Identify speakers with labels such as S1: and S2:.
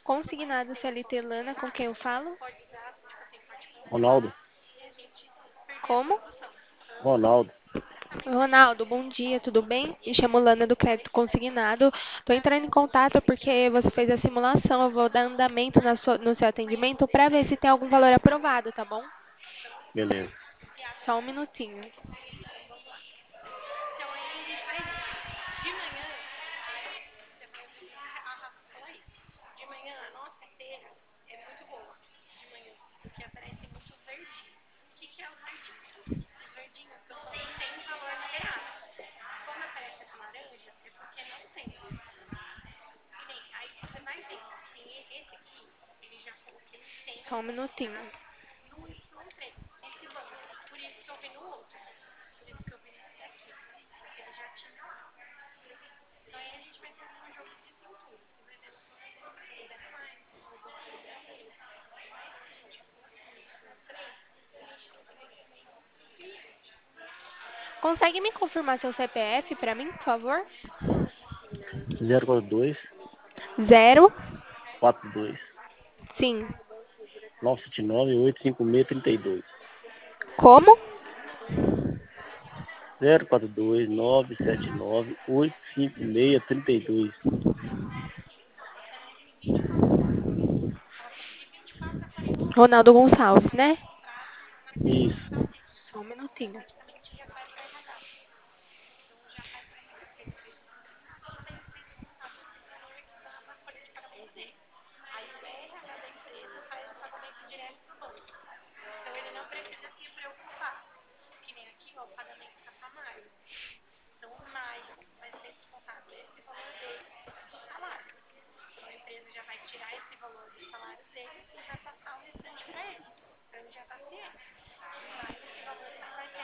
S1: Consignado CLT Lana, com quem eu falo?
S2: Ronaldo,
S1: Como?
S2: Ronaldo,
S1: Ronaldo, bom dia, tudo bem? Me chamo Lana do Crédito Consignado. Estou entrando em contato porque você fez a simulação. Eu vou dar andamento no seu atendimento para ver se tem algum valor aprovado, tá bom?
S2: beleza.
S1: Só um minutinho. Só um minutinho. Consegue me confirmar seu CPF para mim, por favor?
S2: 042
S1: Zero.
S2: 42
S1: Sim.
S2: 979 856
S1: Como?
S2: 042 979 856
S1: Ronaldo Gonçalves, né?
S2: Isso.
S1: Só um minutinho.